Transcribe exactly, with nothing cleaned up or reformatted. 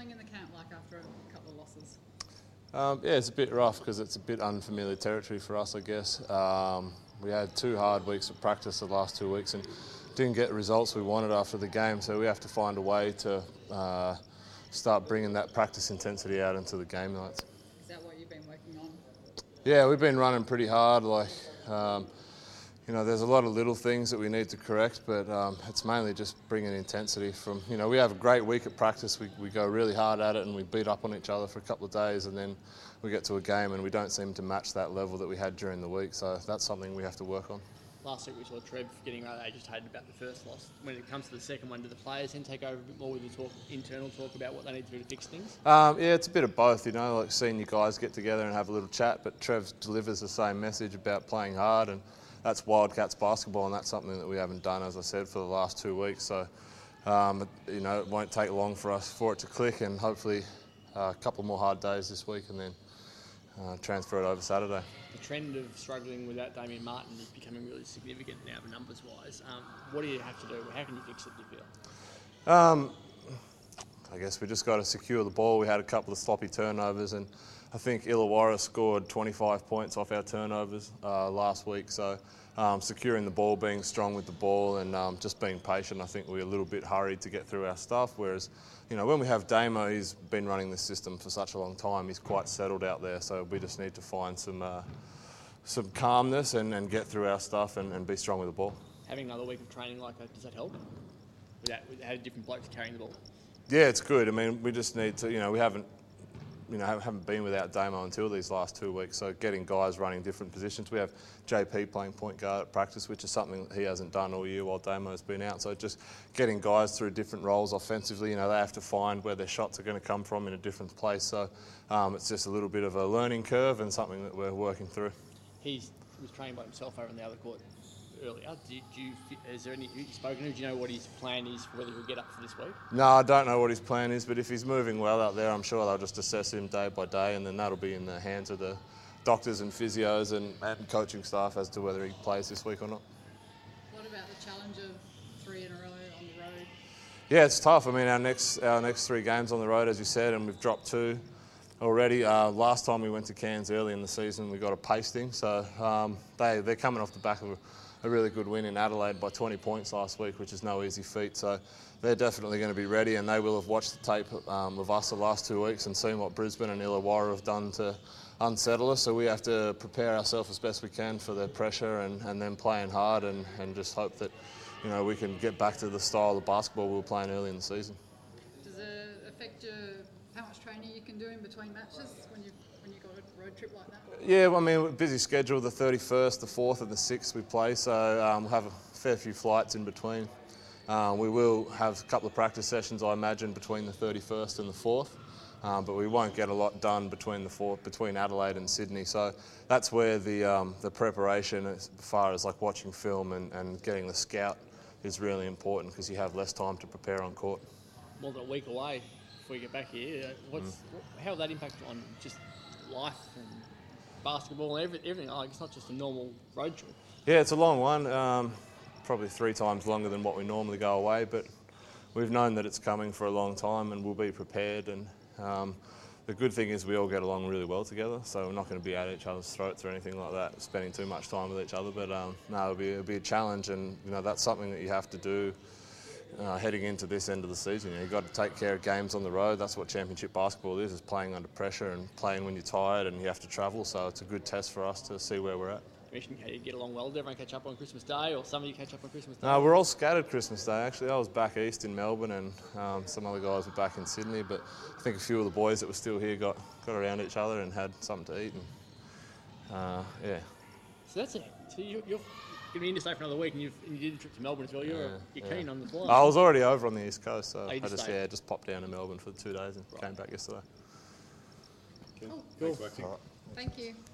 feeling in the camp like after a couple of losses? Um, yeah, it's a bit rough because it's a bit unfamiliar territory for us, I guess. Um, we had two hard weeks of practice the last two weeks and didn't get the results we wanted after the game, so we have to find a way to uh, start bringing that practice intensity out into the game nights. Is that what you've been working on? Yeah, we've been running pretty hard. Like, um, you know, there's a lot of little things that we need to correct, but um, it's mainly just bringing intensity from, you know, we have a great week at practice. We, we go really hard at it and we beat up on each other for a couple of days, and then we get to a game and we don't seem to match that level that we had during the week. So that's something we have to work on. Last week we saw Trev getting rather agitated about the first loss. When it comes to the second one, do the players then take over a bit more with the talk, internal talk about what they need to do to fix things? Um, yeah, it's a bit of both, you know, like seeing you guys get together and have a little chat, but Trev delivers the same message about playing hard, and that's Wildcats basketball, and that's something that we haven't done, as I said, for the last two weeks. So, um, you know, it won't take long for us for it to click, and hopefully uh, a couple more hard days this week and then uh, transfer it over Saturday. The trend of struggling without Damien Martin is becoming really significant now, numbers-wise. Um, what do you have to do? How can you fix it, do you feel? Um, I guess we just got to secure the ball. We had a couple of sloppy turnovers, and I think Illawarra scored twenty-five points off our turnovers uh, last week. So um, securing the ball, being strong with the ball, and um, just being patient. I think we're a little bit hurried to get through our stuff. Whereas, you know, when we have Damo, he's been running this system for such a long time. He's quite settled out there. So we just need to find some uh, some calmness and, and get through our stuff and, and be strong with the ball. Having another week of training like that, does that help? With that, with how different blokes carrying the ball. Yeah, it's good. I mean, we just need to, you know, we haven't, you know, haven't been without Damo until these last two weeks. So getting guys running different positions. We have J P playing point guard at practice, which is something that he hasn't done all year while Damo's been out. So just getting guys through different roles offensively. You know, they have to find where their shots are going to come from in a different place. So um, it's just a little bit of a learning curve and something that we're working through. He was training by himself over on the other court earlier. Did you, is there any, have you spoken to him? Do you know what his plan is for whether he'll get up for this week? No, I don't know what his plan is, but if he's moving well out there, I'm sure they'll just assess him day by day, and then that'll be in the hands of the doctors and physios and, and coaching staff as to whether he plays this week or not. What about the challenge of three in a row on the road? Yeah, it's tough. I mean, our next our next three games on the road, as you said, and we've dropped two already. Uh, last time we went to Cairns early in the season, we got a pasting, so um, they, they're coming off the back of a, a really good win in Adelaide by twenty points last week, which is no easy feat. So they're definitely going to be ready, and they will have watched the tape um, of us the last two weeks and seen what Brisbane and Illawarra have done to unsettle us. So we have to prepare ourselves as best we can for their pressure and, and then playing hard and, and just hope that, you know, we can get back to the style of basketball we were playing early in the season. Does it affect your, how much training you can do in between matches when you when you got a road trip like that? Yeah, well, I mean, we're busy schedule. The thirty-first, the fourth, and the sixth we play, so um, we'll have a fair few flights in between. Um, we will have a couple of practice sessions, I imagine, between the thirty-first and the fourth, um, but we won't get a lot done between the fourth, between Adelaide and Sydney. So that's where the um, the preparation, as far as like watching film and, and getting the scout, is really important because you have less time to prepare on court. More than a week away before you get back here. What's mm. how will that impact on just life and basketball and every, everything? Like, it's not just a normal road trip. Yeah, it's a long one. Um, probably three times longer than what we normally go away, but we've known that it's coming for a long time and we'll be prepared. And um, the good thing is we all get along really well together, so we're not going to be at each other's throats or anything like that, spending too much time with each other. But um, no, it'll be, it'll be a challenge, and you know that's something that you have to do uh, heading into this end of the season. You know, you've got to take care of games on the road. That's what championship basketball is, is playing under pressure and playing when you're tired and you have to travel. So it's a good test for us to see where we're at. You mentioned how you get along well. Did everyone catch up on Christmas Day, or some of you catch up on Christmas Day? No, we're all scattered Christmas Day, actually. I was back east in Melbourne, and um, some other guys were back in Sydney, but I think a few of the boys that were still here got, got around each other and had something to eat, and uh, yeah. So that's it. So you, you're going to be in to stay for another week, and, you've, and you did a trip to Melbourne as well. You're, Yeah, you're yeah. keen on the fly. I was already over on the East Coast, so Oh, you I just just stayed? yeah just popped down to Melbourne for two days and Right. came back yesterday. Cool. Cool. Thanks, Lexi. All right. Thank you.